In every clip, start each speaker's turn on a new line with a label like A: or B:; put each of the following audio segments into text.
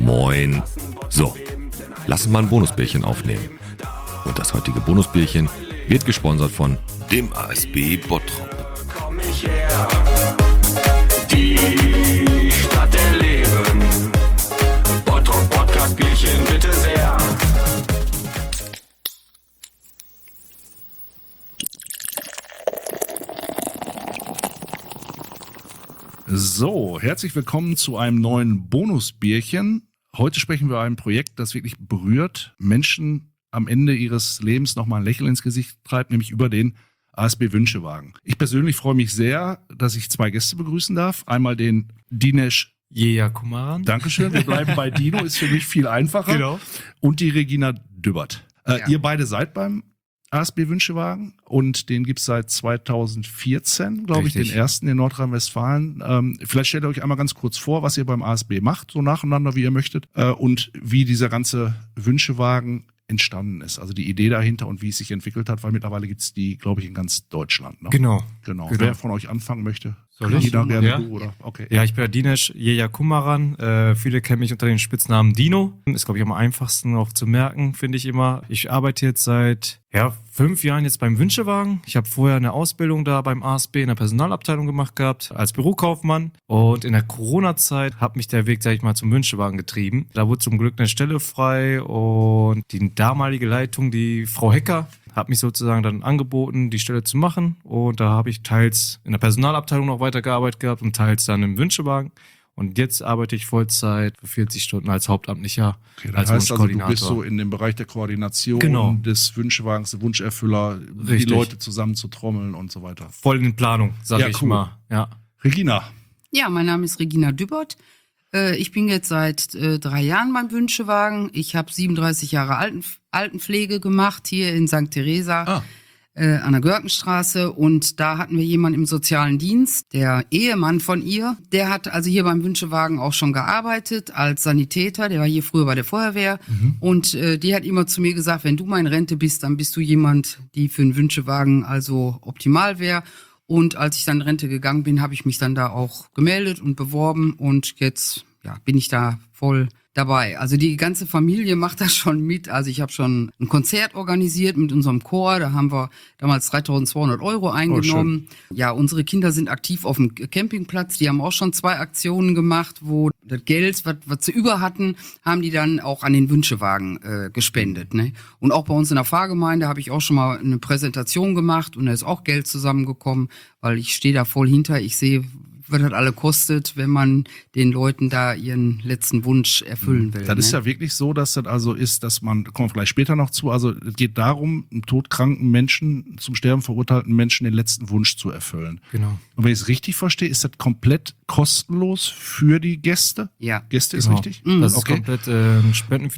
A: Moin. So, lass uns mal ein Bonusbierchen aufnehmen. Und das heutige Bonusbierchen wird gesponsert von dem ASB Bottrop.
B: Komm ich her, die Stadt der Leben. Bottrop Podcast Bierchen, bitte sehr.
C: So, herzlich willkommen zu einem neuen Bonusbierchen. Heute sprechen wir über ein Projekt, das wirklich berührt, Menschen am Ende ihres Lebens nochmal ein Lächeln ins Gesicht treibt, nämlich über den ASB Wünschewagen. Ich persönlich freue mich sehr, dass ich zwei Gäste begrüßen darf. Einmal den Dinesh
D: Jeyakumaran.
C: Dankeschön, wir bleiben bei Dino, ist für mich viel einfacher.
D: Genau.
C: Und die Regina Dübbert.
E: Ja.
C: Ihr beide seid beim ASB Wünschewagen und den gibt's seit 2014, glaube ich, den
D: Richtig.
C: ersten in Nordrhein-Westfalen. Vielleicht stellt ihr euch einmal ganz kurz vor, was ihr beim ASB macht, so nacheinander, wie ihr möchtet, und wie dieser ganze Wünschewagen entstanden ist. Also die Idee dahinter und wie es sich entwickelt hat, weil mittlerweile gibt's die, glaube ich, in ganz Deutschland. Ne?
D: Genau.
C: Wer von euch anfangen möchte?
D: Soll ich?
C: Regina, gerne
D: Ja.
C: du, oder? Okay.
D: Ja, ich bin der Dinesh Jeyakumaran. Viele kennen mich unter dem Spitznamen Dino. Ist, glaube ich, am einfachsten auch zu merken, finde ich immer. Ich arbeite jetzt seit 5 Jahren jetzt beim Wünschewagen. Ich habe vorher eine Ausbildung da beim ASB in der Personalabteilung gemacht gehabt, als Bürokaufmann. Und in der Corona-Zeit hat mich der Weg, sag ich mal, zum Wünschewagen getrieben. Da wurde zum Glück eine Stelle frei und die damalige Leitung, die Frau Hecker, hat mich sozusagen dann angeboten, die Stelle zu machen. Und da habe ich teils in der Personalabteilung noch weitergearbeitet gehabt und teils dann im Wünschewagen. Und jetzt arbeite ich Vollzeit für 40 Stunden als Hauptamtlicher,
C: Okay, das
D: als
C: heißt also, du
D: Wunschkoordinator.
C: bist so in dem Bereich der Koordination
D: Genau.
C: des Wünschewagens, der Wunscherfüller, die
D: Richtig.
C: Leute zusammen zu trommeln und so weiter.
D: Voll in Planung, sag
C: Ja,
D: ich
C: cool.
D: mal. Ja.
C: Regina,
E: Ja, mein Name ist Regina Dübbert. Ich bin jetzt seit 3 Jahren beim Wünschewagen. Ich habe 37 Jahre Altenpflege gemacht hier in St. Theresa an der Görkenstraße. Und da hatten wir jemanden im sozialen Dienst, der Ehemann von ihr. Der hat also hier beim Wünschewagen auch schon gearbeitet als Sanitäter. Der war hier früher bei der Feuerwehr. Und die hat immer zu mir gesagt, wenn du mal in Rente bist, dann bist du jemand, die für einen Wünschewagen also optimal wäre. Und als ich dann in Rente gegangen bin, habe ich mich dann da auch gemeldet und beworben und jetzt bin ich da voll dabei. Also die ganze Familie macht das schon mit. Also ich habe schon ein Konzert organisiert mit unserem Chor. Da haben wir damals 3.200 € eingenommen. Ja, unsere Kinder sind aktiv auf dem Campingplatz. Die haben auch schon 2 Aktionen gemacht, wo das Geld, was sie über hatten, haben die dann auch an den Wünschewagen gespendet. Ne? Und auch bei uns in der Pfarrgemeinde habe ich auch schon mal eine Präsentation gemacht und da ist auch Geld zusammengekommen, weil ich stehe da voll hinter. Ich sehe, was das alle kostet, wenn man den Leuten da ihren letzten Wunsch erfüllen will.
C: das ist ja wirklich so, dass das also ist, dass man, da kommen wir vielleicht später noch zu, also es geht darum, einem todkranken Menschen, zum Sterben verurteilten Menschen den letzten Wunsch zu erfüllen.
D: Genau.
C: Und wenn ich es richtig verstehe, ist das komplett kostenlos für die Gäste?
E: Ja.
C: Gäste ist
D: Genau.
C: richtig?
D: Das ist
C: Okay.
D: komplett ein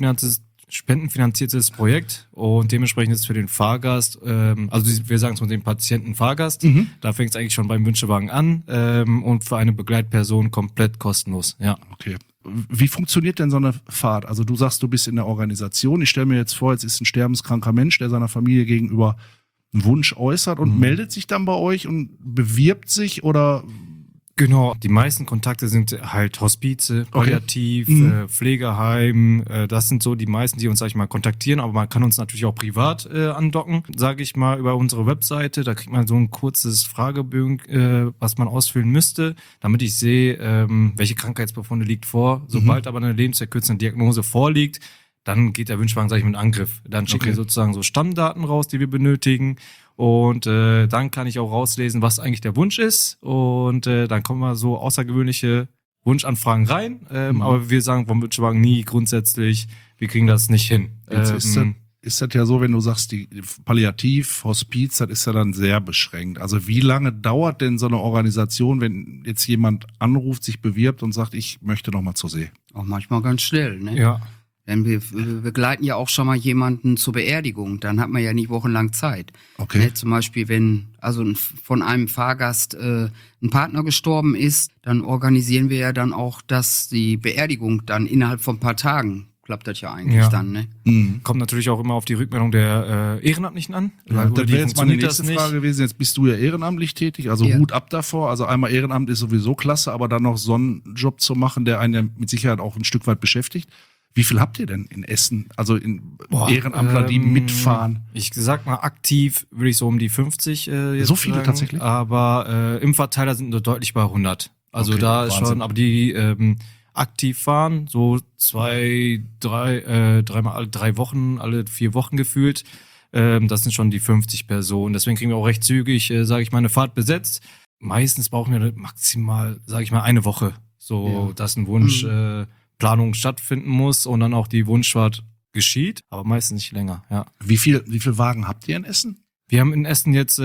D: spendenfinanziertes Projekt und dementsprechend ist für den Fahrgast, also wir sagen es mit dem Patienten Fahrgast, da fängt es eigentlich schon beim Wünschewagen an und für eine Begleitperson komplett kostenlos. Ja.
C: Okay. Wie funktioniert denn so eine Fahrt? Also du sagst, du bist in der Organisation. Ich stelle mir jetzt vor, jetzt ist ein sterbenskranker Mensch, der seiner Familie gegenüber einen Wunsch äußert und meldet sich dann bei euch und bewirbt sich oder?
D: Genau, die meisten Kontakte sind halt Hospize, Palliativ, Pflegeheim, das sind so die meisten, die uns, sag ich mal, kontaktieren, aber man kann uns natürlich auch privat andocken, sage ich mal, über unsere Webseite, da kriegt man so ein kurzes Fragebögen, was man ausfüllen müsste, damit ich sehe, welche Krankheitsbefunde liegt vor. Sobald aber eine lebensverkürzende Diagnose vorliegt, dann geht der Wünschewagen, sag ich mal, in Angriff. Dann schicken wir sozusagen so Stammdaten raus, die wir benötigen. Und dann kann ich auch rauslesen, was eigentlich der Wunsch ist. Und dann kommen mal so außergewöhnliche Wunschanfragen rein. Aber wir sagen vom Wünschewagen nie grundsätzlich, wir kriegen das nicht hin.
C: Jetzt ist das ja so, wenn du sagst, die Palliativ, Hospiz, das ist ja dann sehr beschränkt. Also wie lange dauert denn so eine Organisation, wenn jetzt jemand anruft, sich bewirbt und sagt, ich möchte noch mal zur See?
E: Auch manchmal ganz schnell, ne?
D: Ja.
E: Denn wir begleiten ja auch schon mal jemanden zur Beerdigung, dann hat man ja nicht wochenlang Zeit.
C: Okay.
E: Ne, zum Beispiel, wenn also von einem Fahrgast ein Partner gestorben ist, dann organisieren wir ja dann auch, dass die Beerdigung dann innerhalb von ein paar Tagen klappt das ja eigentlich dann, ne?
D: Kommt natürlich auch immer auf die Rückmeldung der Ehrenamtlichen an.
C: Ja,
D: Oder
C: das
D: die
C: wäre jetzt meine
D: funktioniert
C: nächste
D: das nicht.
C: Frage gewesen. Jetzt bist du ja ehrenamtlich tätig, also Hut ab davor. Also einmal Ehrenamt ist sowieso klasse, aber dann noch so einen Job zu machen, der einen ja mit Sicherheit auch ein Stück weit beschäftigt. Wie viel habt ihr denn in Essen? Also in Ehrenamtler, die mitfahren?
D: Ich sag mal, aktiv würde ich so um die 50 jetzt
C: So viele
D: sagen,
C: tatsächlich?
D: Aber im Verteiler sind wir deutlich bei 100. Also
C: Okay,
D: da ist
C: Wahnsinn.
D: schon, aber die aktiv fahren, so 2, 3, dreimal alle 3 Wochen, alle 4 Wochen gefühlt. Das sind schon die 50 Personen. Deswegen kriegen wir auch recht zügig, sage ich mal, eine Fahrt besetzt. Meistens brauchen wir maximal, sage ich mal, eine Woche, so dass ein Wunsch Planung stattfinden muss und dann auch die Wunschfahrt geschieht, aber meistens nicht länger, ja.
C: Wie viel Wagen habt ihr in Essen?
D: Wir haben in Essen jetzt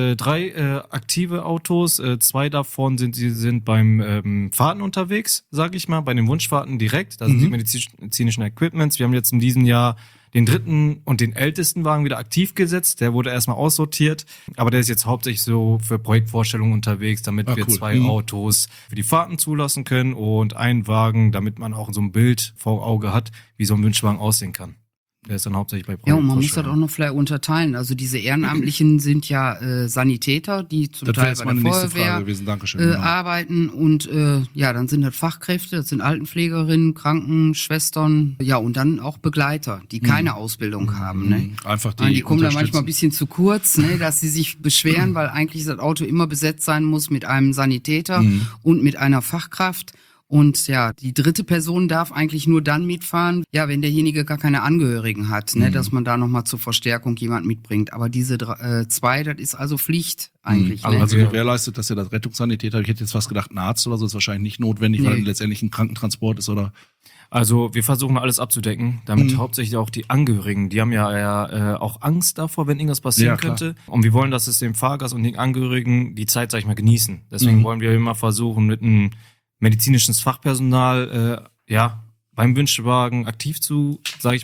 D: 3 aktive Autos. 2 davon sind beim Fahrten unterwegs, sage ich mal, bei den Wunschfahrten direkt. Das sind die medizinischen Equipments. Wir haben jetzt in diesem Jahr den 3. und den ältesten Wagen wieder aktiv gesetzt. Der wurde erstmal aussortiert, aber der ist jetzt hauptsächlich so für Projektvorstellungen unterwegs, damit wir
C: cool.
D: 2 Autos für die Fahrten zulassen können und einen Wagen, damit man auch so ein Bild vor Auge hat, wie so ein Wunschwagen aussehen kann. Der ist dann hauptsächlich bei
E: Ja, und man muss das
D: Projektvorstellungen.
E: auch noch vielleicht unterteilen. Also diese Ehrenamtlichen sind ja Sanitäter, die zum
C: Das wäre
E: Teil
C: jetzt
E: bei der
C: meine nächste Frage
E: Feuerwehr
C: gewesen. Dankeschön. Genau.
E: arbeiten und dann sind das Fachkräfte, das sind Altenpflegerinnen, Krankenschwestern, ja und dann auch Begleiter, die keine Ausbildung haben. Ne?
C: Einfach
E: Die kommen da manchmal ein
C: unterstützen.
E: bisschen zu kurz, ne, dass sie sich beschweren, weil eigentlich das Auto immer besetzt sein muss mit einem Sanitäter und mit einer Fachkraft. Und ja, die 3. Person darf eigentlich nur dann mitfahren, ja, wenn derjenige gar keine Angehörigen hat, ne, dass man da nochmal zur Verstärkung jemand mitbringt. Aber diese 2, das ist also Pflicht eigentlich. Ne?
C: Also gewährleistet, dass ihr das Rettungssanitäter, ich hätte jetzt fast gedacht, ein Arzt oder so ist wahrscheinlich nicht notwendig, weil letztendlich ein Krankentransport ist oder.
D: Also wir versuchen alles abzudecken, damit hauptsächlich auch die Angehörigen, die haben ja auch Angst davor, wenn irgendwas passieren
C: Ja, klar.
D: könnte. Und wir wollen, dass es dem Fahrgast und den Angehörigen die Zeit, sag ich mal, genießen. Deswegen wollen wir immer versuchen, mit einem medizinisches Fachpersonal beim Wünschewagen aktiv zu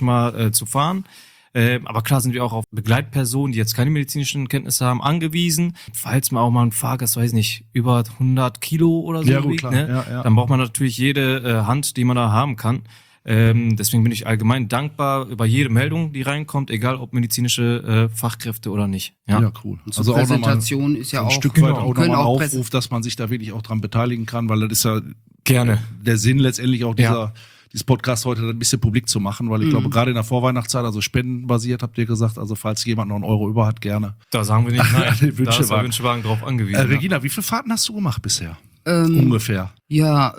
D: fahren. Aber klar sind wir auch auf Begleitpersonen, die jetzt keine medizinischen Kenntnisse haben, angewiesen. Falls man auch mal ein Fahrgast, weiß nicht, über 100 Kilo oder so
C: Ja, gut,
D: wiegt,
C: klar.
D: ne?
C: Ja.
D: Dann braucht man natürlich jede Hand, die man da haben kann. Deswegen bin ich allgemein dankbar über jede Meldung, die reinkommt, egal ob medizinische Fachkräfte oder nicht.
C: Ja, cool.
E: Und zur Präsentation ist ja
C: ein
E: auch
C: Stück weit auch
E: können
C: nochmal ein
E: auch
C: Aufruf, dass man sich da wirklich auch dran beteiligen kann, weil das ist ja
D: Gerne.
C: der Sinn letztendlich auch dieses Podcast heute ein bisschen publik zu machen, weil ich glaube, gerade in der Vorweihnachtszeit, also spendenbasiert, habt ihr gesagt, also falls jemand noch einen Euro über hat, gerne.
D: Da sagen wir nicht nein.
C: Den
D: Da ist der
C: Wünschewagen.
D: Wünschewagen drauf angewiesen.
C: Regina, wie viele Fahrten hast du gemacht bisher? Ungefähr.
E: Ja,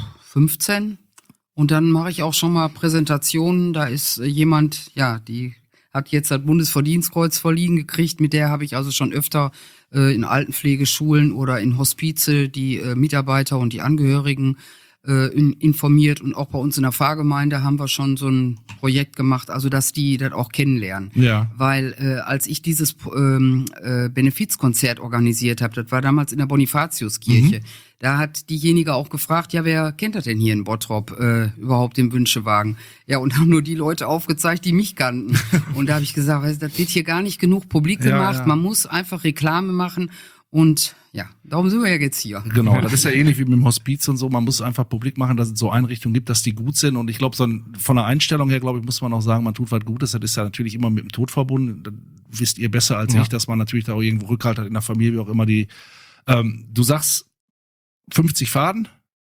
E: 15. Und dann mache ich auch schon mal Präsentationen. Da ist jemand, ja, die hat jetzt das Bundesverdienstkreuz verliehen gekriegt. Mit der habe ich also schon öfter in Altenpflegeschulen oder in Hospize die Mitarbeiter und die Angehörigen informiert. Und auch bei uns in der Pfarrgemeinde haben wir schon so ein Projekt gemacht, also dass die das auch kennenlernen.
C: Ja.
E: Weil als ich dieses Benefizkonzert organisiert habe, das war damals in der Bonifatiuskirche, da hat diejenige auch gefragt, ja, wer kennt das denn hier in Bottrop überhaupt, den Wünschewagen? Ja, und haben nur die Leute aufgezeigt, die mich kannten. Und da habe ich gesagt, weißt, das wird hier gar nicht genug publik gemacht, man muss einfach Reklame machen. Und ja, darum sind wir ja jetzt hier.
C: Genau, das ist ja ähnlich wie mit dem Hospiz und so. Man muss einfach publik machen, dass es so Einrichtungen gibt, dass die gut sind. Und ich glaube, von der Einstellung her, glaube ich, muss man auch sagen, man tut was Gutes. Das ist ja natürlich immer mit dem Tod verbunden. Das wisst ihr besser als ich, dass man natürlich da auch irgendwo Rückhalt hat in der Familie, wie auch immer die. Du sagst 50 Faden?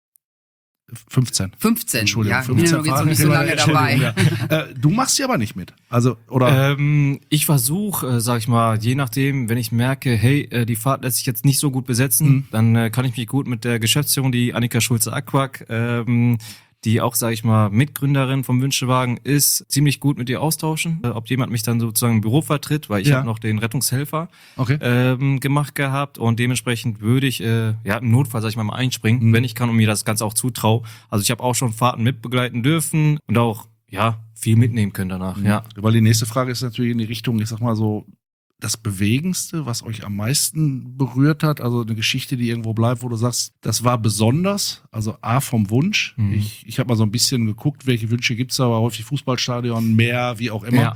C: 15.
E: 15,
C: Entschuldigung,
E: ja, ich bin ja noch jetzt noch nicht so lange dabei.
C: Ja. Du machst sie aber nicht mit. Also, oder?
D: Ich versuche, sag ich mal, je nachdem, wenn ich merke, hey, die Fahrt lässt sich jetzt nicht so gut besetzen, dann kann ich mich gut mit der Geschäftsführung, die Annika Schulze-Aquak, die auch, sag ich mal, Mitgründerin vom Wünschewagen ist, ziemlich gut mit ihr austauschen, ob jemand mich dann sozusagen im Büro vertritt, weil ich habe noch den Rettungshelfer gemacht gehabt und dementsprechend würde ich im Notfall, sag ich mal einspringen, wenn ich kann und mir das Ganze auch zutraue. Also ich habe auch schon Fahrten mitbegleiten dürfen und auch, viel mitnehmen können danach,
C: Weil die nächste Frage ist natürlich in die Richtung, ich sag mal so, das Bewegendste, was euch am meisten berührt hat, also eine Geschichte, die irgendwo bleibt, wo du sagst, das war besonders, also A vom Wunsch. Ich habe mal so ein bisschen geguckt, welche Wünsche gibt's da, aber häufig Fußballstadion, Meer, wie auch immer.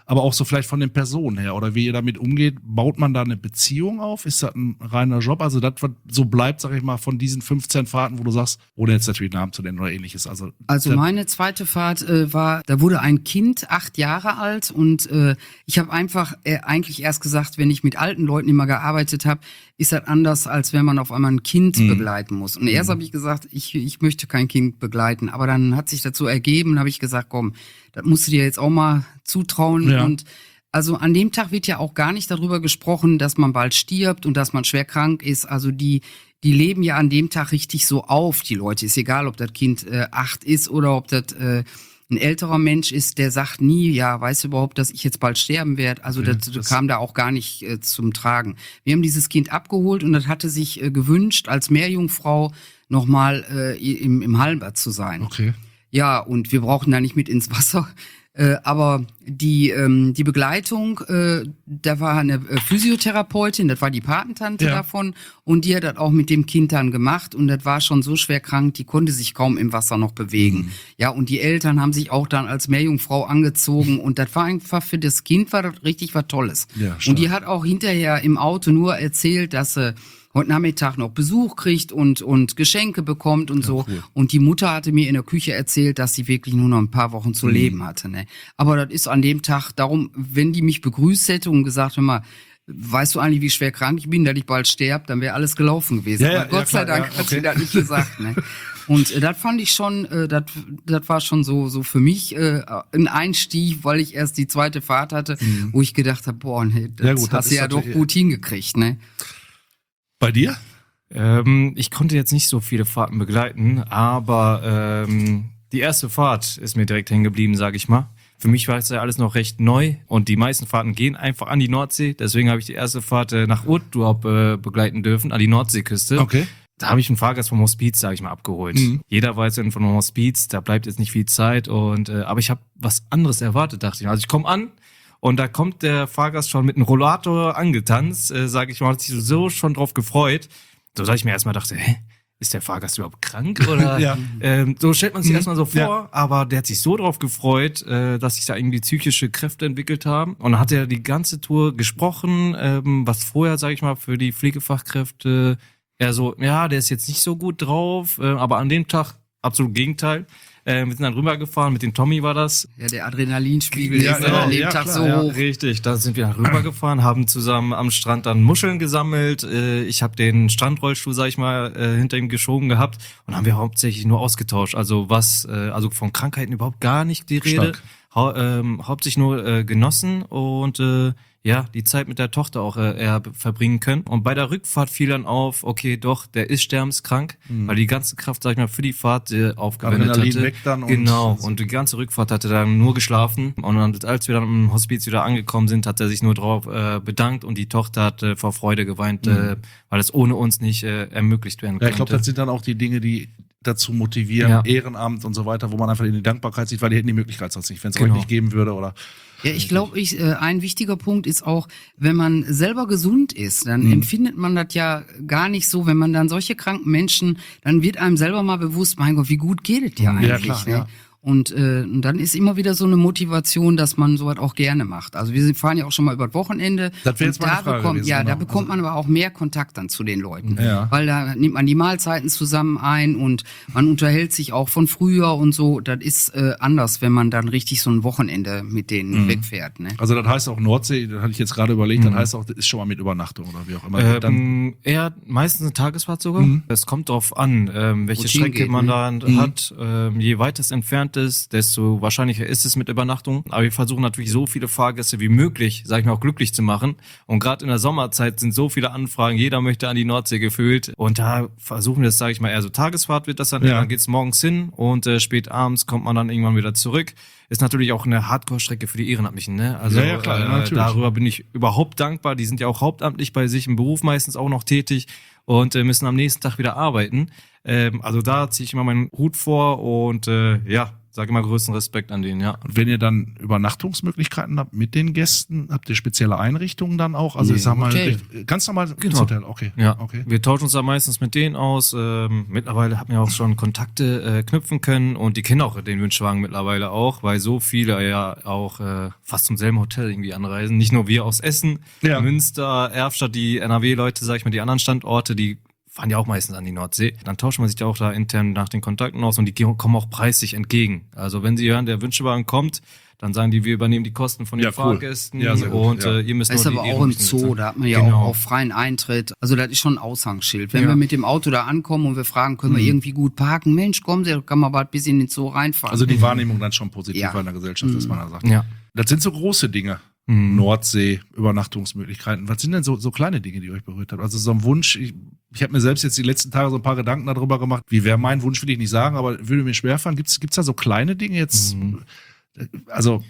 C: aber auch so vielleicht von den Personen her oder wie ihr damit umgeht. Baut man da eine Beziehung auf? Ist das ein reiner Job? Also das, was so bleibt, sag ich mal, von diesen 15 Fahrten, wo du sagst, ohne jetzt natürlich Namen zu nennen oder ähnliches. Also
E: meine zweite Fahrt da wurde ein Kind 8 Jahre alt und ich habe einfach eigentlich erst gesagt, wenn ich mit alten Leuten immer gearbeitet habe, ist das anders, als wenn man auf einmal ein Kind begleiten muss. Und erst habe ich gesagt, ich möchte kein Kind begleiten, aber dann hat sich dazu ergeben, habe ich gesagt, komm, das musst du dir jetzt auch mal zutrauen.
C: Ja.
E: Und also an dem Tag wird ja auch gar nicht darüber gesprochen, dass man bald stirbt und dass man schwer krank ist. Also die leben ja an dem Tag richtig so auf, die Leute. Ist egal, ob das Kind 8 ist oder ob das ein älterer Mensch ist, der sagt nie, ja, weißt du überhaupt, dass ich jetzt bald sterben werde? Also das kam da auch gar nicht zum Tragen. Wir haben dieses Kind abgeholt und das hatte sich gewünscht, als Meerjungfrau nochmal im Hallenbad zu sein.
C: okay.
E: Ja, und wir brauchten da nicht mit ins Wasser. Aber die Begleitung, da war eine Physiotherapeutin, das war die Patentante davon und die hat das auch mit dem Kind dann gemacht und das war schon so schwer krank, die konnte sich kaum im Wasser noch bewegen. Ja, und die Eltern haben sich auch dann als Meerjungfrau angezogen und das war einfach für das Kind war das richtig was Tolles.
C: Ja, stark.
E: Und die hat auch hinterher im Auto nur erzählt, dass sie heute Nachmittag noch Besuch kriegt und Geschenke bekommt und so.
C: Cool.
E: Und die Mutter hatte mir in der Küche erzählt, dass sie wirklich nur noch ein paar Wochen zu leben hatte. Ne? Aber das ist an dem Tag, darum, wenn die mich begrüßt hätte und gesagt, hör mal, weißt du eigentlich, wie schwer krank ich bin, dass ich bald sterbe, dann wäre alles gelaufen gewesen.
C: Ja,
E: Aber Gott sei
C: klar,
E: Dank hat sie das nicht gesagt. Ne? Und das fand ich schon, das war schon so für mich ein Einstieg, weil ich erst die zweite Fahrt hatte, wo ich gedacht habe, boah, nee, das hast du ja doch gut hingekriegt. Ne?
C: Bei dir?
D: Ich konnte jetzt nicht so viele Fahrten begleiten, aber die erste Fahrt ist mir direkt hängen geblieben, sage ich mal. Für mich war es ja alles noch recht neu und die meisten Fahrten gehen einfach an die Nordsee. Deswegen habe ich die erste Fahrt nach Urlaub begleiten dürfen, an die Nordseeküste.
C: Okay.
D: Da habe ich einen Fahrgast vom Hospiz, sage ich mal, abgeholt. Jeder weiß ja von einem Hospiz, da bleibt jetzt nicht viel Zeit. Aber ich habe was anderes erwartet, dachte ich. Also ich komme an. Und da kommt der Fahrgast schon mit einem Rollator angetanzt, sage ich mal, hat sich so schon drauf gefreut. So dass ich mir erstmal dachte, ist der Fahrgast überhaupt krank? Oder
C: Ja.
D: So stellt man sich erstmal so vor, aber der hat sich so drauf gefreut, dass sich da irgendwie psychische Kräfte entwickelt haben. Und dann hat er die ganze Tour gesprochen, was vorher, sage ich mal, für die Pflegefachkräfte eher so, ja, der ist jetzt nicht so gut drauf, aber an dem Tag absolut Gegenteil. Wir sind dann rübergefahren, mit dem Tommy war das.
E: Ja, der Adrenalinspiegel
C: Ja,
E: ist
C: genau.
E: an dem
C: Ja,
E: Tag
C: klar,
E: so
C: ja.
E: hoch.
D: Richtig, da sind wir dann rübergefahren, haben zusammen am Strand dann Muscheln gesammelt. Ich habe den Strandrollstuhl, sag ich mal, hinter ihm geschoben gehabt und haben wir hauptsächlich nur ausgetauscht. Also also von Krankheiten überhaupt gar nicht die Rede. Hauptsächlich nur genossen und die Zeit mit der Tochter auch eher verbringen können. Und bei der Rückfahrt fiel dann auf, okay, doch, der ist sterbenskrank, weil die ganze Kraft, sag ich mal, für die Fahrt aufgewendet
C: Adrenalin
D: hatte.
C: weg dann
D: Und die ganze Rückfahrt hatte dann nur geschlafen. Und dann, als wir dann im Hospiz wieder angekommen sind, hat er sich nur drauf bedankt und die Tochter hat vor Freude geweint, weil es ohne uns nicht ermöglicht werden konnte.
C: Ja, ich glaube, das sind dann auch die Dinge, die dazu motivieren, Ehrenamt und so weiter, wo man einfach in die Dankbarkeit sieht, weil die hätten die Möglichkeit sonst nicht, wenn es euch nicht geben würde oder.
E: Ja, ich glaube, ein wichtiger Punkt ist auch, wenn man selber gesund ist, dann empfindet man das ja gar nicht so, wenn man dann solche kranken Menschen, dann wird einem selber mal bewusst, mein Gott, wie gut geht es dir eigentlich?
C: Ja, klar,
E: ne?
C: ja.
E: Und dann ist immer wieder so eine Motivation, dass man sowas auch gerne macht. Also wir fahren ja auch schon mal über das Wochenende.
C: Das wäre jetzt
E: und
C: meine Frage gewesen,
E: da
C: genau.
E: bekommt man aber auch mehr Kontakt dann zu den Leuten.
C: Ja.
E: Weil da nimmt man die Mahlzeiten zusammen ein und man unterhält sich auch von früher und so. Das ist anders, wenn man dann richtig so ein Wochenende mit denen wegfährt. Ne?
C: Also das heißt auch Nordsee, das hatte ich jetzt gerade überlegt, das heißt auch, das ist schon mal mit Übernachtung oder wie auch immer.
D: Eher meistens eine Tagesfahrt sogar. Es kommt drauf an, welche
E: Wohin
D: Strecke
E: geht,
D: man
E: ne?
D: da hat. Je weiter es entfernt ist, desto wahrscheinlicher ist es mit Übernachtung. Aber wir versuchen natürlich so viele Fahrgäste wie möglich, sag ich mal, auch glücklich zu machen. Und gerade in der Sommerzeit sind so viele Anfragen, jeder möchte an die Nordsee gefühlt. Und da versuchen wir das, sage ich mal, eher so Tagesfahrt wird das dann.
C: Ja.
D: Dann geht's morgens hin und spät abends kommt man dann irgendwann wieder zurück. Ist natürlich auch eine Hardcore-Strecke für die Ehrenamtlichen, ne? Also
C: Ja, klar, natürlich.
D: darüber bin ich überhaupt dankbar. Die sind ja auch hauptamtlich bei sich im Beruf meistens auch noch tätig und müssen am nächsten Tag wieder arbeiten. Also da ziehe ich immer meinen Hut vor und sage immer größten Respekt an den, ja.
C: Und wenn ihr dann Übernachtungsmöglichkeiten habt mit den Gästen, habt ihr spezielle Einrichtungen dann auch? Also
E: Nee,
C: ich sag mal,
E: Hotel.
C: ganz normal ins
D: Genau.
C: Hotel, okay.
D: Ja,
C: Okay.
D: wir tauschen uns da meistens mit denen aus. Mittlerweile haben wir auch schon Kontakte knüpfen können und die kennen auch den Wünschwagen mittlerweile auch, weil so viele ja auch fast zum selben Hotel irgendwie anreisen. Nicht nur wir aus Essen,
C: Ja.
D: Münster, Erfstadt, die NRW-Leute, sag ich mal, die anderen Standorte, die fahren ja auch meistens an die Nordsee. Dann tauscht man sich da auch da intern nach den Kontakten aus und die kommen auch preislich entgegen. Also wenn sie hören, der Wünschewagen kommt, dann sagen die, wir übernehmen die Kosten von den
C: Ja, cool.
D: Fahrgästen
C: Ja, sehr gut,
D: und
C: ja.
D: ihr müsst
E: Das ist
D: nur die
E: aber auch im
D: Ehrenrichten
E: Zoo,
D: bezahlen.
E: da hat man ja
D: Genau.
E: auch freien Eintritt. Also das ist schon ein Aushangsschild. Wenn
D: Ja.
E: wir mit dem Auto da ankommen und wir fragen, können wir irgendwie gut parken? Mensch, kommen Sie, kann man bald bis in den Zoo reinfahren.
C: Also die Wahrnehmung dann schon positiv
E: Ja.
C: in der Gesellschaft, dass man da sagt.
D: Ja.
C: Das sind so große Dinge. Nordsee, Übernachtungsmöglichkeiten. Was sind denn so kleine Dinge, die euch berührt haben? Also so ein Wunsch, ich habe mir selbst jetzt die letzten Tage so ein paar Gedanken darüber gemacht, wie wäre mein Wunsch, will ich nicht sagen, aber würde mir schwerfallen. Gibt's da so kleine Dinge jetzt? Also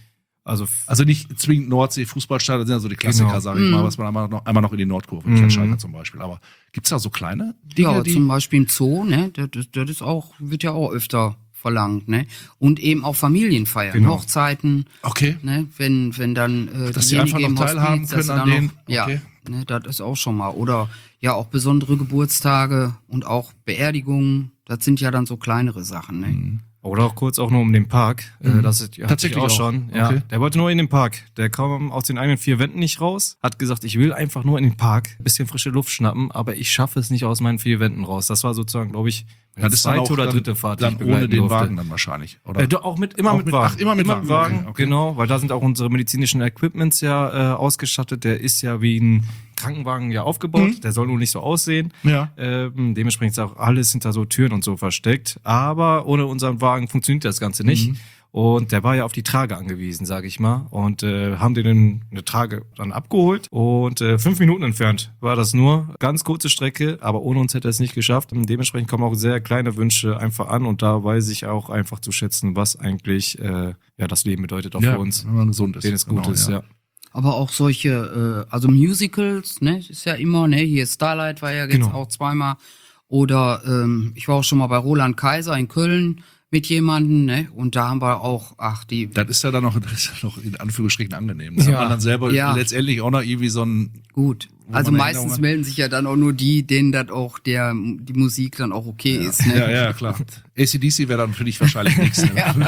C: nicht zwingend Nordsee, Fußballstadion, das sind ja so die Klassiker,
D: Genau.
C: sage ich mal, was man einmal noch in die Nordkurve, nicht an Schalke zum Beispiel. Aber gibt's da so kleine Dinge,
E: ja,
C: die...
E: zum Beispiel im Zoo, ne? Das ist auch, wird ja auch öfter verlangt, ne? Und eben auch Familienfeiern,
D: Genau.
E: Hochzeiten,
C: Okay.
E: ne? Wenn dann
C: Dass die einfach noch teilhaben
E: dass
C: können
E: sie
C: an
E: dann
C: denen,
E: noch, ja,
C: okay.
E: ne? Das ist auch schon mal. Oder ja, auch besondere Geburtstage und auch Beerdigungen, das sind ja dann so kleinere Sachen, ne?
D: Oder auch kurz auch nur um den Park. Das ist
C: Tatsächlich
D: auch
C: auch.
D: schon. Ja,
C: Okay.
D: der wollte nur in den Park. Der kam aus den eigenen 4 Wänden nicht raus. Hat gesagt, ich will einfach nur in den Park, bisschen frische Luft schnappen, aber ich schaffe es nicht aus meinen 4 Wänden raus. Das war sozusagen, glaube ich, meine
C: Das ist dann
D: zweite
C: auch
D: oder
C: dann,
D: dritte Fahrt, die
C: dann
D: ich
C: ohne
D: begleiten
C: den
D: durfte.
C: Wagen dann wahrscheinlich, oder?
D: Doch, auch immer
C: Auch
D: mit
C: mit-
D: Wagen.
C: ach, immer mit Wagen. Okay.
D: Genau, weil da sind auch unsere medizinischen Equipments ja ausgestattet. Der ist ja wie ein Krankenwagen ja aufgebaut. Der soll nur nicht so aussehen.
C: Ja.
D: Dementsprechend ist auch alles hinter so Türen und so versteckt. Aber ohne unseren Wagen funktioniert das Ganze nicht. Und der war ja auf die Trage angewiesen, sage ich mal. Und haben den in eine Trage dann abgeholt. Und 5 Minuten entfernt war das nur. Ganz kurze Strecke, aber ohne uns hätte er es nicht geschafft. Und dementsprechend kommen auch sehr kleine Wünsche einfach an. Und da weiß ich auch einfach zu schätzen, was eigentlich das Leben bedeutet auch
C: Ja,
D: für uns.
C: wenn man gesund ist.
D: Denen es gut
C: Genau,
D: ist,
C: ja.
D: ja.
E: Aber auch solche, also Musicals, ne, ist ja immer, ne, hier Starlight war ja jetzt
D: Genau.
E: auch zweimal. Oder ich war auch schon mal bei Roland Kaiser in Köln mit jemandem, ne, und da haben wir auch,
C: Das ist ja dann noch in Anführungsstrichen angenehm. Da
D: Ja.
C: hat man dann selber
E: Ja.
C: letztendlich auch noch irgendwie so ein...
E: gut.
C: Wo
E: Also
C: man
E: meistens
C: Erinnerungen-
E: melden sich ja dann auch nur die, denen das auch die Musik dann auch okay ist, ne.
C: Ja, klar. AC/DC wäre dann für dich wahrscheinlich nichts. Ne?
E: Ja,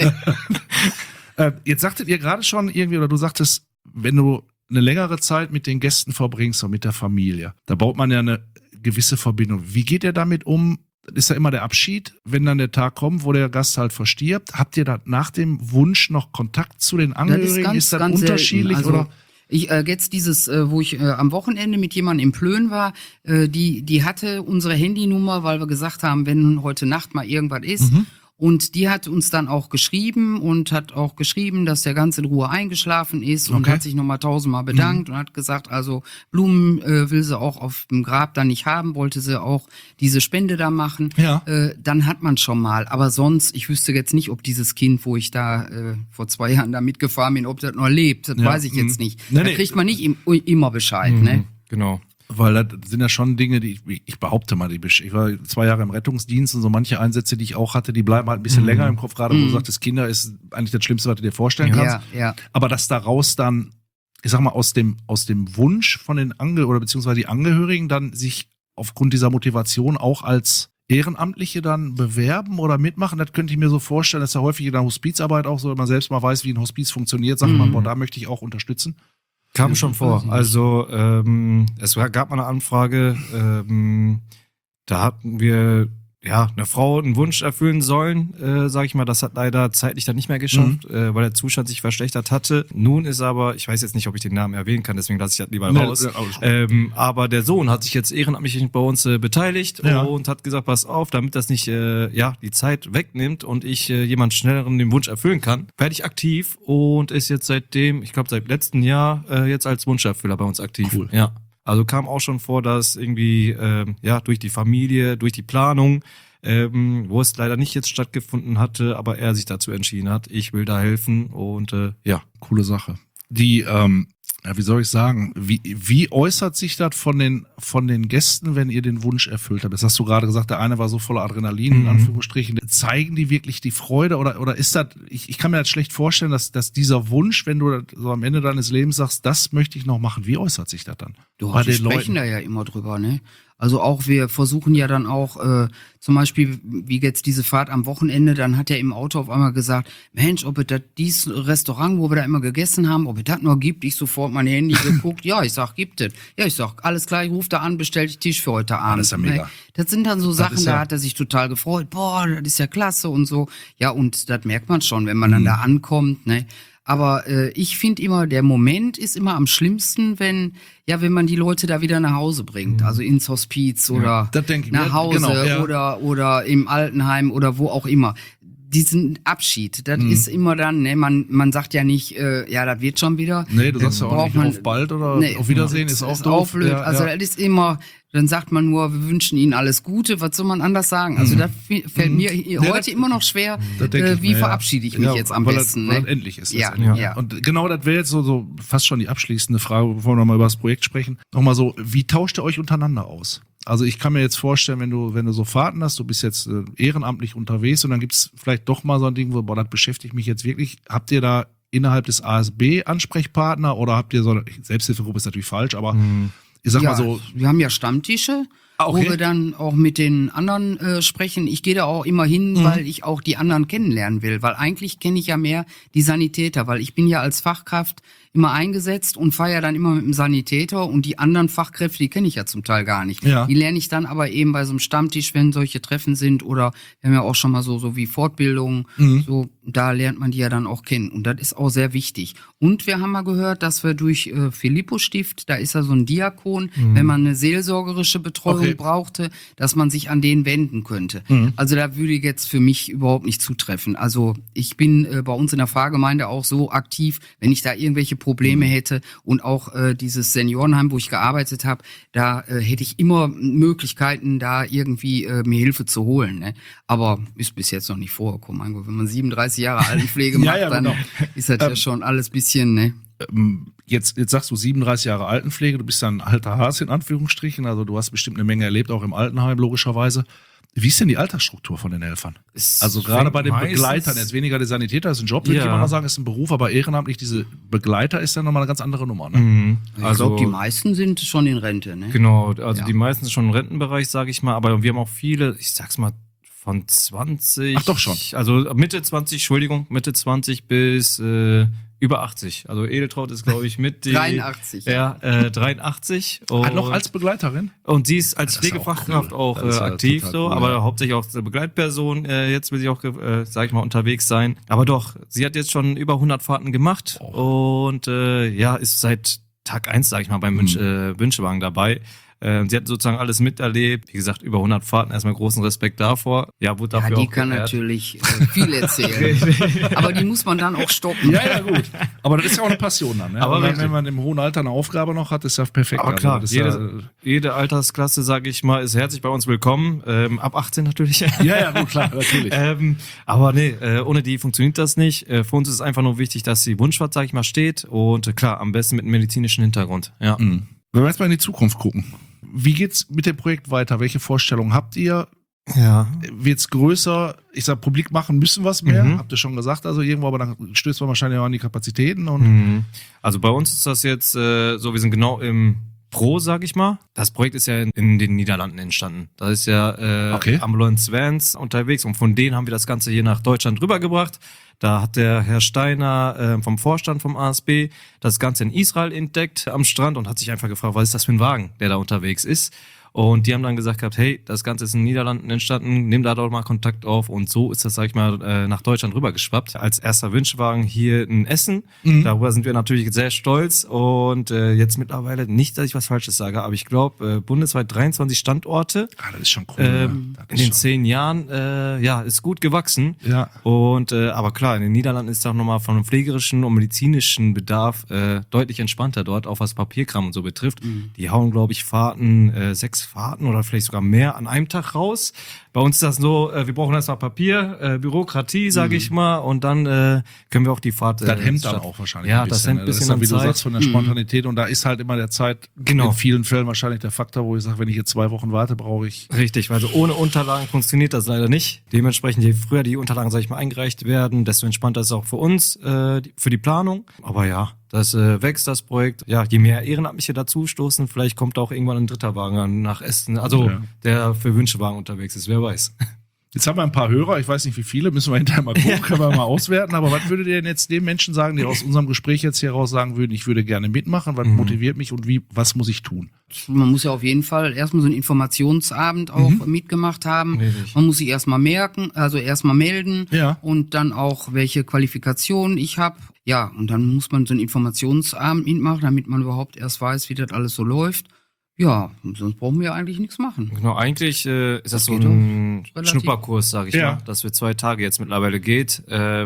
E: ne.
C: Jetzt sagtet ihr gerade schon irgendwie, oder du sagtest, wenn du eine längere Zeit mit den Gästen verbringst und mit der Familie, da baut man ja eine gewisse Verbindung. Wie geht ihr damit um? Das ist ja immer der Abschied, wenn dann der Tag kommt, wo der Gast halt verstirbt. Habt ihr da nach dem Wunsch noch Kontakt zu den Angehörigen? Ist das unterschiedlich?
E: selten. Also,
C: oder?
E: Ich jetzt dieses, wo ich am Wochenende mit jemandem im Plön war, die hatte unsere Handynummer, weil wir gesagt haben, wenn heute Nacht mal irgendwas ist. Und die hat uns dann auch geschrieben und hat auch geschrieben, dass der ganz in Ruhe eingeschlafen ist und
C: Okay.
E: hat sich nochmal 1000-mal bedankt und hat gesagt, also Blumen will sie auch auf dem Grab da nicht haben, wollte sie auch diese Spende da machen.
C: Ja.
E: Dann hat man schon mal. Aber sonst, ich wüsste jetzt nicht, ob dieses Kind, wo ich da vor 2 Jahren da mitgefahren bin, ob das noch lebt. Das
C: Ja.
E: weiß ich jetzt nicht.
C: Nee,
E: Da
C: nee.
E: kriegt man nicht immer Bescheid, ne?
D: Genau.
C: Weil das sind ja schon Dinge, die ich behaupte mal, ich war 2 Jahre im Rettungsdienst und so manche Einsätze, die ich auch hatte, die bleiben halt ein bisschen länger im Kopf, gerade wo du sagtest, Kinder ist eigentlich das Schlimmste, was du dir vorstellen kannst.
E: Ja.
C: Aber dass daraus dann, ich sag mal, aus dem Wunsch von den oder beziehungsweise die Angehörigen dann sich aufgrund dieser Motivation auch als Ehrenamtliche dann bewerben oder mitmachen, das könnte ich mir so vorstellen, das ist ja häufig in der Hospizarbeit auch so, wenn man selbst mal weiß, wie ein Hospiz funktioniert, sagt man, boah, da möchte ich auch unterstützen.
D: Kam schon vor.
E: weiß ich nicht.
D: Also es gab mal eine Anfrage, da hatten wir eine Frau einen Wunsch erfüllen sollen, sage ich mal. Das hat leider zeitlich dann nicht mehr geschafft, weil der Zustand sich verschlechtert hatte. Nun ist aber, ich weiß jetzt nicht, ob ich den Namen erwähnen kann, deswegen lasse ich das lieber raus. Aber der Sohn hat sich jetzt ehrenamtlich bei uns beteiligt und hat gesagt, pass auf, damit das nicht die Zeit wegnimmt und ich jemand schnelleren den Wunsch erfüllen kann, werde ich aktiv und ist jetzt seitdem, ich glaube seit letztem Jahr, jetzt als Wunscherfüller bei uns aktiv.
C: Cool.
D: Ja. Also kam auch schon vor, dass irgendwie durch die Familie, durch die Planung, wo es leider nicht jetzt stattgefunden hatte, aber er sich dazu entschieden hat, ich will da helfen und
C: Coole Sache. Die Ja, wie soll ich sagen, wie äußert sich das von den Gästen, wenn ihr den Wunsch erfüllt habt? Das hast du gerade gesagt, der eine war so voller Adrenalin, in Anführungsstrichen. Zeigen die wirklich die Freude oder ist das, ich kann mir das schlecht vorstellen, dass dieser Wunsch, wenn du so am Ende deines Lebens sagst, das möchte ich noch machen, wie äußert sich das dann?
E: Wir sprechen da ja immer drüber, ne? Also auch, wir versuchen ja dann auch, zum Beispiel, wie jetzt diese Fahrt am Wochenende, dann hat er im Auto auf einmal gesagt, Mensch, ob es das dieses Restaurant, wo wir da immer gegessen haben, ob es das noch gibt, ich sofort mein Handy geguckt, ja, ich sag, gibt es. Ja, ich sag, alles klar, ich ruf da an, bestell den Tisch für heute Abend.
C: Das ist ja mega.
E: Das sind dann so Sachen,
C: ja,
E: da hat er sich total gefreut, boah, das ist ja klasse und so. Ja, und das merkt man schon, wenn man dann da ankommt, ne? Aber ich finde immer, der Moment ist immer am schlimmsten, wenn man die Leute da wieder nach Hause bringt, also ins Hospiz oder
C: das denk ich
E: nach
C: mir.
E: Hause
C: Genau, ja.
E: oder im Altenheim oder wo auch immer. Diesen Abschied, das ist immer dann, ne, man sagt ja nicht, das wird schon wieder.
C: Nee, du sagst ja auch
E: Braucht
C: nicht auf bald oder auf Wiedersehen, ist auch doof.
E: blöd.
C: Ja,
E: also das ist immer, dann sagt man nur, wir wünschen Ihnen alles Gute, was soll man anders sagen? Also das fällt mir heute immer noch schwer, wie verabschiede ich mich jetzt am besten.
C: Weil
E: ne?
C: das endlich ist.
E: Ja,
C: Endlich.
E: ja.
C: Und genau das wäre jetzt so fast schon die abschließende Frage, bevor wir nochmal über das Projekt sprechen. Nochmal so, wie tauscht ihr euch untereinander aus? Also ich kann mir jetzt vorstellen, wenn du so Fahrten hast, du bist jetzt ehrenamtlich unterwegs und dann gibt's vielleicht doch mal so ein Ding, wo, das beschäftigt mich jetzt wirklich. Habt ihr da innerhalb des ASB Ansprechpartner oder habt ihr so eine Selbsthilfegruppe ist natürlich falsch, aber ich sag mal so.
E: Wir haben ja Stammtische, wo wir dann auch mit den anderen sprechen. Ich gehe da auch immer hin, weil ich auch die anderen kennenlernen will, weil eigentlich kenne ich ja mehr die Sanitäter, weil ich bin ja als Fachkraft immer eingesetzt und fahre ja dann immer mit dem Sanitäter und die anderen Fachkräfte, die kenne ich ja zum Teil gar nicht.
C: Ja.
E: Die lerne ich dann aber eben bei so einem Stammtisch, wenn solche Treffen sind oder wir haben ja auch schon mal so wie Fortbildungen, so da lernt man die ja dann auch kennen und das ist auch sehr wichtig. Und wir haben mal gehört, dass wir durch Philippus-Stift, da ist ja so ein Diakon, wenn man eine seelsorgerische Betreuung brauchte, dass man sich an den wenden könnte. Also da würde jetzt für mich überhaupt nicht zutreffen. Also ich bin bei uns in der Pfarrgemeinde auch so aktiv, wenn ich da irgendwelche Probleme hätte und auch dieses Seniorenheim, wo ich gearbeitet habe, da hätte ich immer Möglichkeiten, da irgendwie mir Hilfe zu holen. Ne? Aber ist bis jetzt noch nicht vorgekommen. Also, wenn man 37 Jahre Altenpflege macht, dann ist das ja schon alles bisschen, ne?
C: Jetzt sagst du 37 Jahre Altenpflege, du bist ja ein alter Hase in Anführungsstrichen, also du hast bestimmt eine Menge erlebt, auch im Altenheim logischerweise. Wie ist denn die Altersstruktur von den Helfern? Also gerade bei den Begleitern, jetzt weniger der Sanitäter, ist ein Job, würde ich immer mal sagen, ist ein Beruf, aber ehrenamtlich, diese Begleiter ist dann nochmal eine ganz andere Nummer. Ne?
E: Ich glaube, die meisten sind schon in Rente. Ne?
D: Genau, also die meisten sind schon im Rentenbereich, sage ich mal, aber wir haben auch viele, ich sag's mal, von 20.
C: Ach doch schon.
D: Also Mitte 20 bis über 80. Also Edeltraut ist, glaube ich, mit die
E: 83.
D: Ja, 83. Und
C: noch als Begleiterin?
D: Und sie ist als
C: Das ist
D: Pflegefachkraft
C: auch cool.
D: auch aktiv,
C: total
D: so,
C: cool,
D: aber
C: ja.
D: hauptsächlich auch als Begleitperson. Jetzt will sie auch, sag ich mal, unterwegs sein. Aber doch, sie hat jetzt schon über 100 Fahrten gemacht und ist seit Tag 1, sag ich mal, beim Wünschewagen dabei. Sie hat sozusagen alles miterlebt. Wie gesagt, über 100 Fahrten. Erstmal großen Respekt davor. Ja, wurde dafür
E: die
D: auch
E: kann
D: geehrt.
E: natürlich viel erzählen. Aber die muss man dann auch stoppen.
C: Ja, gut. Aber das ist ja auch eine Passion dann. Ne?
D: Aber
C: wenn man im hohen Alter eine Aufgabe noch hat, ist ja perfekt.
D: Aber klar,
C: also das ist
D: jede Altersklasse, sage ich mal, ist herzlich bei uns willkommen. Ab 18 natürlich.
C: ja, gut, klar, natürlich.
D: Aber nee, ohne die funktioniert das nicht. Für uns ist es einfach nur wichtig, dass die Wunschfahrt, sag ich mal, steht. Und klar, am besten mit einem medizinischen Hintergrund. Ja.
C: Wenn wir jetzt mal in die Zukunft gucken. Wie geht's mit dem Projekt weiter? Welche Vorstellungen habt ihr?
D: Ja.
C: Wird's größer? Ich sag, publik machen müssen was mehr. Habt ihr schon gesagt, also irgendwo, aber dann stößt man wahrscheinlich auch an die Kapazitäten. Und
D: Also bei uns ist das jetzt so, wir sind genau im Pro, sag ich mal. Das Projekt ist ja in den Niederlanden entstanden. Da ist ja Ambulance Vans unterwegs und von denen haben wir das Ganze hier nach Deutschland rübergebracht. Da hat der Herr Steiner vom Vorstand vom ASB das Ganze in Israel entdeckt am Strand und hat sich einfach gefragt, was ist das für ein Wagen, der da unterwegs ist. Und die haben dann gesagt gehabt, hey, das Ganze ist in den Niederlanden entstanden, nimm da doch mal Kontakt auf. Und so ist das, sag ich mal, nach Deutschland rübergeschwappt. Als erster Wünschewagen hier in Essen. Darüber sind wir natürlich sehr stolz. Und jetzt mittlerweile, nicht, dass ich was Falsches sage, aber ich glaube, bundesweit 23 Standorte.
C: das ist schon cool.
D: In den 10 Jahren, ist gut gewachsen.
C: Ja.
D: Und aber klar, in den Niederlanden ist auch nochmal von einem pflegerischen und medizinischen Bedarf deutlich entspannter dort, auch was Papierkram und so betrifft. Die hauen, glaube ich, Fahrten 6 Fahrten oder vielleicht sogar mehr an einem Tag raus. Bei uns ist das so, wir brauchen erstmal Papier, Bürokratie, sage ich mal, und dann können wir auch die Fahrt...
C: Das hemmt dann auch wahrscheinlich
D: ja,
C: ein bisschen.
D: Das hemmt ein bisschen
C: das ist dann, wie
D: an
C: du sagst,
D: Zeit.
C: von der Spontanität. Und da ist halt immer der Zeit,
D: Genau.
C: in vielen Fällen wahrscheinlich der Faktor, wo ich sage, wenn ich jetzt 2 Wochen warte, brauche ich...
D: Richtig, weil so ohne Unterlagen funktioniert das leider nicht. Dementsprechend, je früher die Unterlagen, sage ich mal, eingereicht werden, desto entspannter ist es auch für uns, für die Planung. Aber ja, das wächst, das Projekt. Ja, je mehr Ehrenamtliche dazu stoßen, vielleicht kommt auch irgendwann ein 3. Wagen nach Essen, also der für Wünschewagen unterwegs ist, wer weiß.
C: Jetzt haben wir ein paar Hörer, ich weiß nicht wie viele, müssen wir hinterher mal gucken, können wir mal auswerten. Aber was würdet ihr denn jetzt den Menschen sagen, die aus unserem Gespräch jetzt hier raus sagen würden, ich würde gerne mitmachen, was motiviert mich und was muss ich tun?
E: Man muss ja auf jeden Fall erstmal so einen Informationsabend auch mitgemacht haben.
D: Richtig.
E: Man muss sich erstmal erstmal melden
C: Ja.
E: und dann auch, welche Qualifikationen ich habe. Ja, und dann muss man so einen Informationsabend mitmachen, damit man überhaupt erst weiß, wie das alles so läuft. Ja, sonst brauchen wir ja eigentlich nichts machen.
D: Genau, eigentlich ist das so
E: geht
D: ein
E: doch relativ.
D: Schnupperkurs, sage ich
C: Ja.
D: mal, dass wir 2 Tage jetzt mittlerweile geht.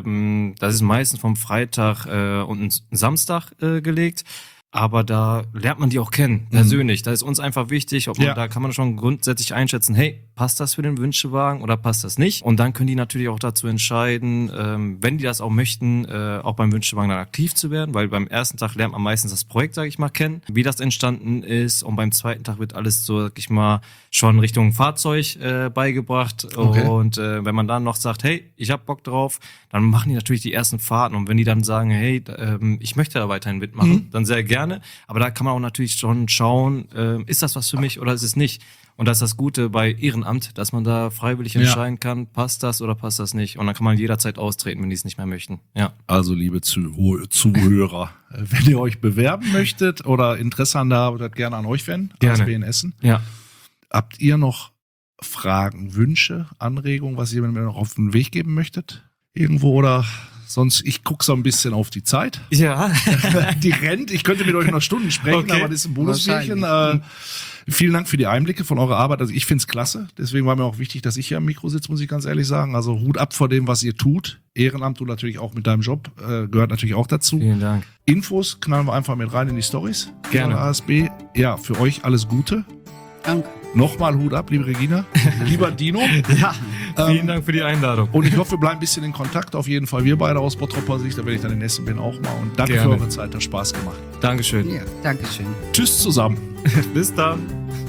D: Das ist meistens vom Freitag und Samstag gelegt. Aber da lernt man die auch kennen, persönlich. Da ist uns einfach wichtig, ob man, da kann man schon grundsätzlich einschätzen, hey, passt das für den Wünschewagen oder passt das nicht? Und dann können die natürlich auch dazu entscheiden, wenn die das auch möchten, auch beim Wünschewagen dann aktiv zu werden, weil beim ersten Tag lernt man meistens das Projekt, sage ich mal, kennen, wie das entstanden ist, und beim zweiten Tag wird alles so, sag ich mal, schon Richtung Fahrzeug beigebracht.
C: Okay.
D: Und wenn man dann noch sagt, hey, ich hab Bock drauf, dann machen die natürlich die ersten Fahrten. Und wenn die dann sagen, hey, ich möchte da weiterhin mitmachen, dann sehr gerne. Aber da kann man auch natürlich schon schauen, ist das was für mich oder ist es nicht? Und das ist das Gute bei Ehrenamt, dass man da freiwillig entscheiden kann, passt das oder passt das nicht? Und dann kann man jederzeit austreten, wenn die es nicht mehr möchten. Ja.
C: Also liebe Zuhörer, wenn ihr euch bewerben möchtet oder Interesse an da habt, gerne an euch wenden,
D: Gerne.
C: ASB in Essen.
D: Ja.
C: Habt ihr noch Fragen, Wünsche, Anregungen, was ihr mir noch auf den Weg geben möchtet? Irgendwo oder sonst, ich gucke so ein bisschen auf die Zeit.
D: Ja.
C: Die rennt, ich könnte mit euch noch Stunden sprechen,
D: Okay.
C: aber das ist ein Bonusbärchen. Vielen Dank für die Einblicke von eurer Arbeit. Also ich finde es klasse. Deswegen war mir auch wichtig, dass ich hier am Mikro sitze, muss ich ganz ehrlich sagen. Also Hut ab vor dem, was ihr tut. Ehrenamt, du natürlich auch mit deinem Job, gehört natürlich auch dazu.
D: Vielen Dank.
C: Infos knallen wir einfach mit rein in die Storys.
D: Gerne.
C: Von der ASB. Ja, für euch alles Gute.
E: Danke.
C: Nochmal Hut ab, liebe Regina. Lieber Dino.
D: Ja. Vielen Dank für die Einladung.
C: Und ich hoffe, wir bleiben ein bisschen in Kontakt. Auf jeden Fall wir beide aus Bottroper Sicht. Da werde ich dann in Essen bin auch mal. Und danke
D: Gerne.
C: für eure Zeit. Hat Spaß gemacht.
D: Dankeschön.
E: Ja, Dankeschön.
C: Tschüss zusammen.
D: Bis dann.